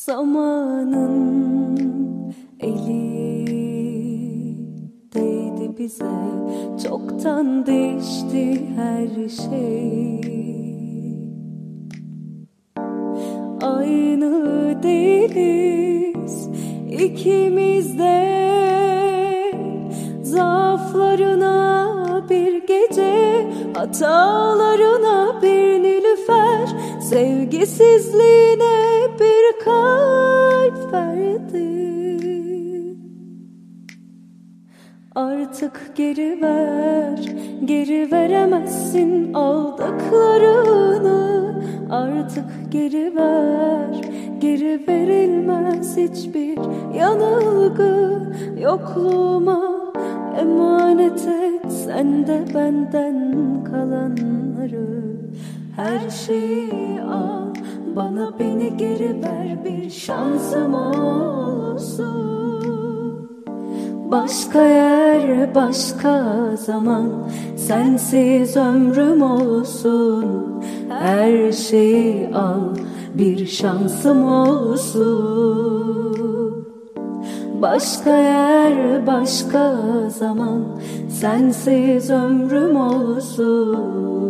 Zamanın eli değdi bize, çoktan değişti her şey. Aynı değiliz ikimiz de, zaaflarına bir gece, hatalarına bir nilüfer, sevgisizliğine bir kalp verdi. Artık geri ver, geri veremezsin aldıklarını. Artık geri ver, geri verilmez hiçbir yanılgı. Yokluğuma emanet et sen de benden kalanları. Her şeyi al, bana beni geri ver, bir şansım olsun. Başka yer, başka zaman, sensiz ömrüm olsun. Her şeyi al, bir şansım olsun. Başka yer, başka zaman, sensiz ömrüm olsun.